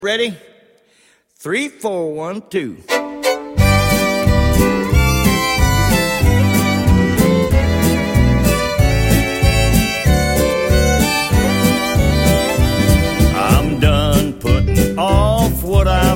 Ready? 3, 4, 1, 2. I'm done putting off what I